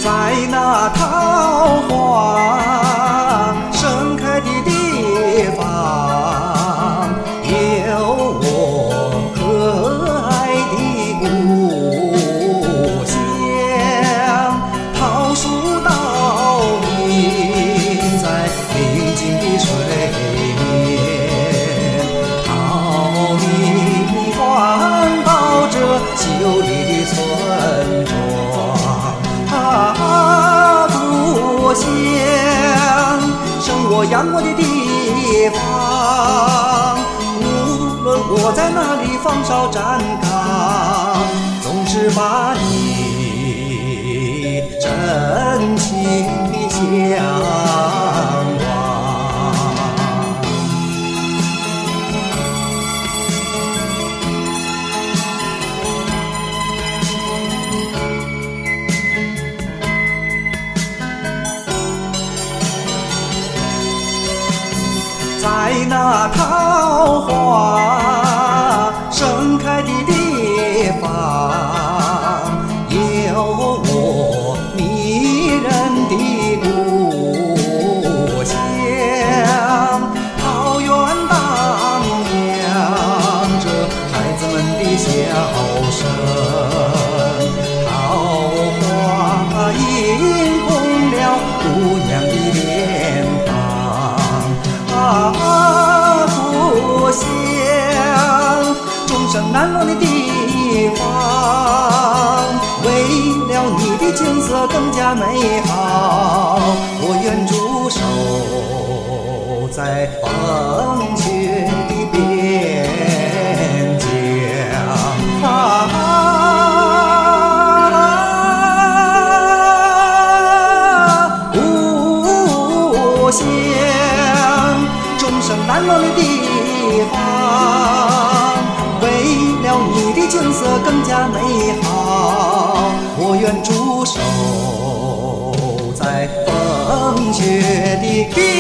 在那桃花盛开的地方，有我可爱的故乡。桃树倒映在宁静的水面，桃李环抱着秀丽的村庄。故乡，生我养我的地方。无论我在哪里放哨站岗，总是把你真情地向往。在那桃花盛开的地方，有我迷人的故乡。桃园荡漾着孩子们的笑声，桃花映红了姑娘的脸庞。故乡，终生难忘的地方。为了你的景色更加美好，我愿驻守在风雪的边疆。故乡，终生难忘的地方。为了你的景色更加美好，我愿驻守在风雪的边